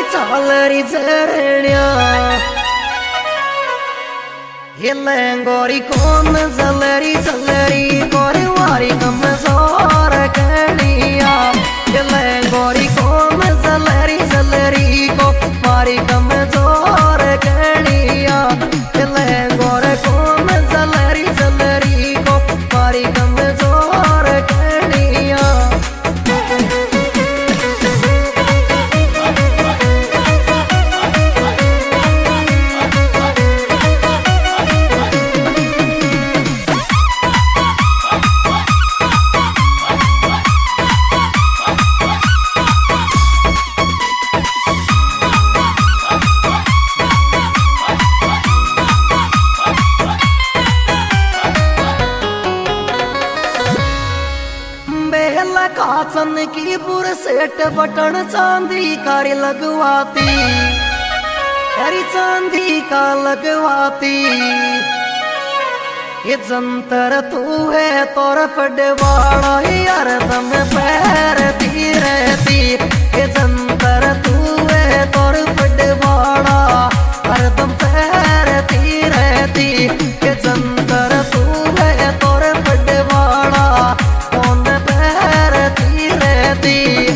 चालरी झरण्या ये लंगोरी कौन जलरी जलरी गोरी वारी कम जोर कनिया ये लंगोरी कौन जलरी जलरी को मारी कम जोर कनिया ये लंगोर कौन जलरी जलरी को मारी कम जोर कनिया काचन की बुर सेट बटन चांदी कारी लगवाती हरी चांदी का लगवाती ये जंतर तू है तोर पडवाड़ा यार दम पैरती रहती ये जंतर तू है तोर पडवाड़ा हरदम पैरती रहती ये जंतर तू है तोर पडवाड़ा कौन पैरती रहती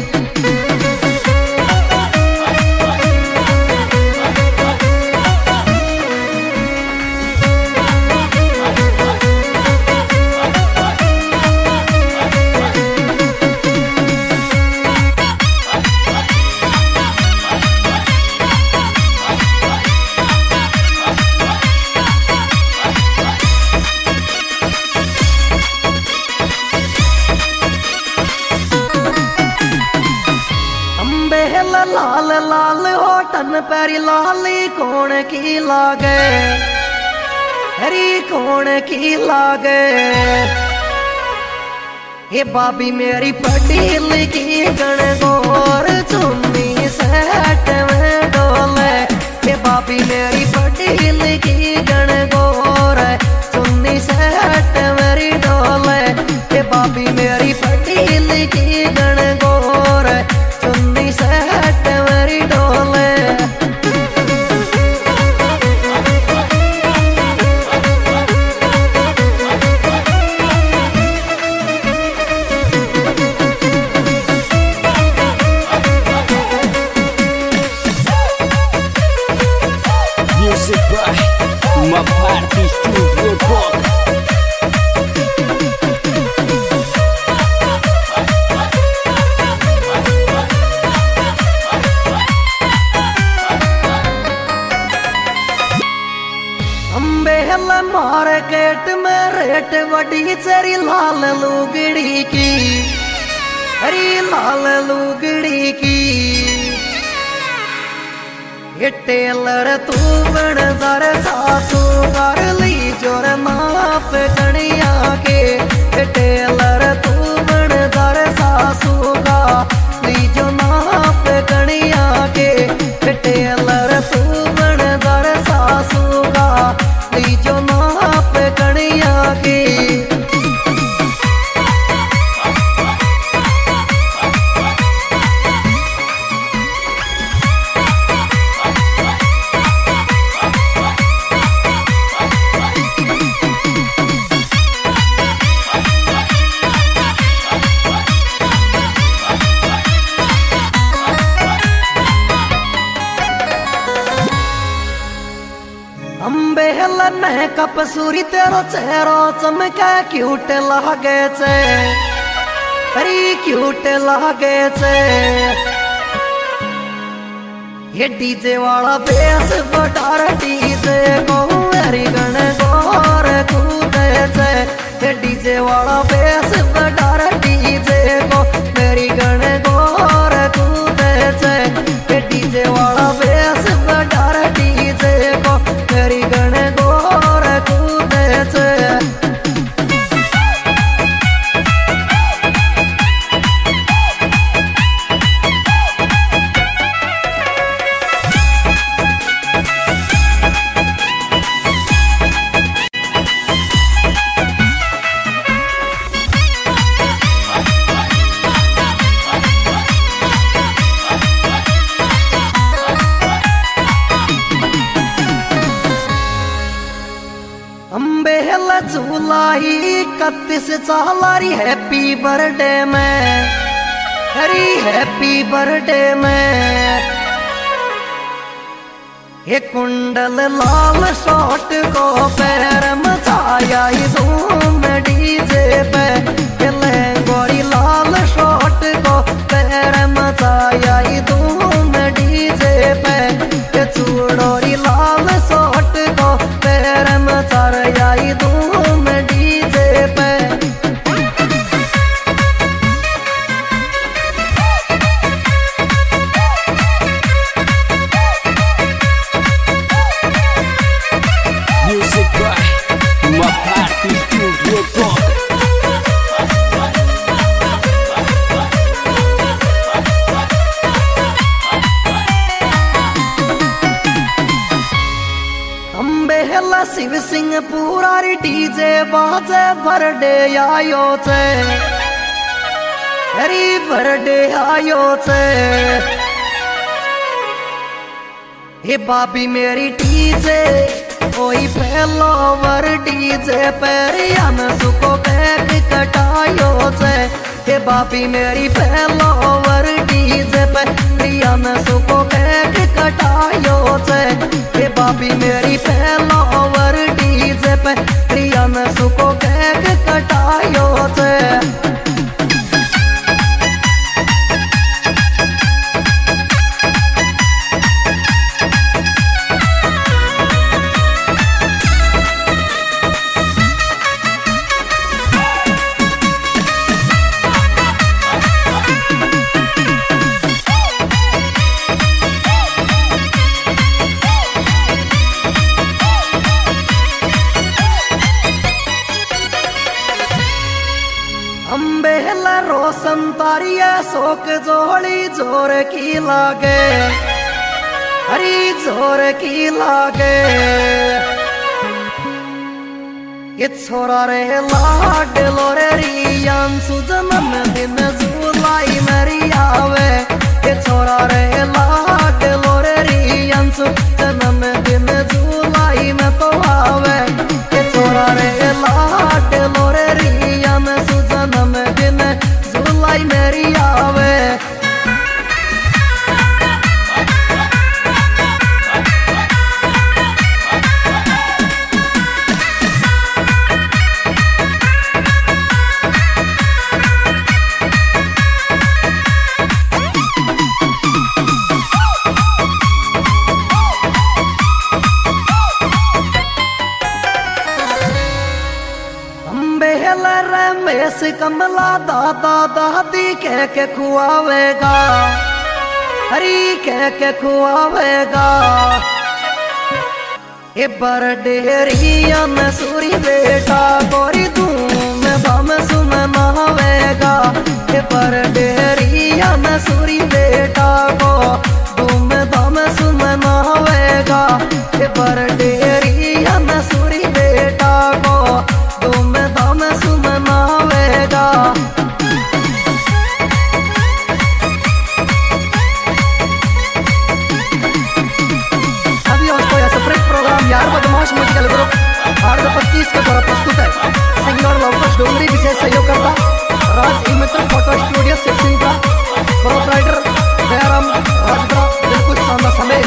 लाल लाल होटन पैरी लाली कौन की लागे हरी कौन की लागे ये बाबी मेरी पटी लिखी गणगौर चुन्नी सेट में डोले ये बाबी मेरी पटी लिखी गणगौर चुन्नी सेट मेरी डोले ये बाबी मेरी पटी लिखी गणगौर चुन्नी सेट मेरी डोले Music by my party studio book. Market में रेट बड़ी चरी लाल लुगड़ी की हरी लाल लुगड़ी की ये टेलर तू बन दर सासू कर ली जोर माप कनिया के ये टेलर तू बन दर सासू का ली जो माप कनिया के ये टेलर तू बन दर सासू का ली जो माप कनिया की मैं कपसूरी तेरो चेहरो चमके क्यूट लागे छे अरे क्यूट लागे छे ये डीजे वाला बेस बटार डीजे को मेरी गण गोर कूदे छे ये डीजे वाला बेस बटार डीजे को मेरी गण गोर कूदे छे ये डीजे वाला बेस बटार डीजे को मेरी गण गोर कूदे छे जुलाई 31 चालारी हैप्पी बर्थडे में, अरे हैप्पी बर्थडे में। ये कुंडल लाल शॉट को पैर मचाया धूम डीजे पे, गोरी लाल शॉट को पैर मचाया धूम डीजे पे, चूड़ोरी लाल शॉट को पैर मचाया धूम डीजे पे। Music by Maparty Studio Rock. Shiv Singh पूरा डीजे बाजे बर्थडे आयो छे, अरे बर्थडे आयो छे। हे बाबी मेरी डीजे कोई फैलोवर डीजे पेरिया में सुको बैग कटायो छे। हे बाबी मेरी फैलोवर डीजे पेरिया में सुको बैग कटायो छे। हे बाबी मेरी फैलोवर डीजे पेरिया में सुको बैग कटायो छे। अम्बेला रोशन तारिया शोक जोड़ी जोर की लागे, हरी जोर की लागे। ये छोरा रे लाड लोरे रियान सुजनम दिन जुलाई मेरी आवे। ये छोरा रे लाड लोरे रियान सुजनम दिन जुलाई में तो आवे। ये छोरा रे लाड लोरे रियान सुजनम दिन जुलाई मेरी आवे। रमेश कमला दादा दादी कह के खुआवेगा, हरी कह के खुआवेगा। ये बर्थडे रिया में सूरी बेटा गोरी धूम धाम सुमनावेगा। ये बर्थडे रिया में सूरी बेटा को धूम धाम सुमनावेगा। ये बर्थडे रिया में सूरी बेटा को धूम धाम सुमनावेगा। अभी उसको यह सेपरेट प्रोग्राम यार बदमाश म्यूजिकल ग्रुप 825 के द्वारा प्रस्तुत है। सिंगर लवकुश डोंगरी विशेष सहयोगकर्ता राज ई मित्र फोटो स्टूडियो सिंह का प्रोपराइटर दयाराम राजपुरा दिलकुश सामना समेत।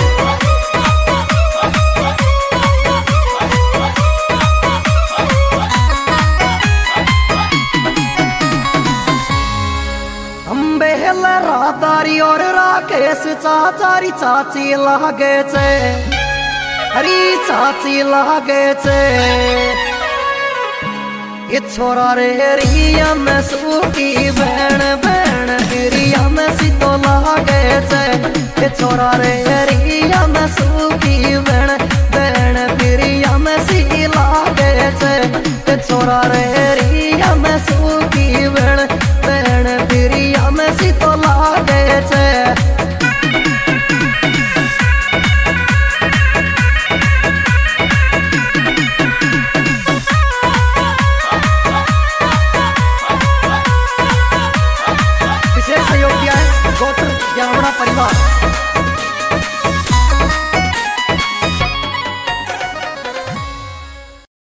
राधारी और राकेश चाचारी चाची लागे छे, हरी चाची लागे छे। ये छोरा रे रिया में सूखी बहन बहन रिया में सीतो लागे छे। ये छोरा रे रिया में सूखी बहन बहन रिया में सी लागे छे। ये छोरा रे रिया में सूखी बहन बहन रिया में सीतो लागे छे। विशेष सहयोग दिया है गोत्र ब्राह्मण परिवार।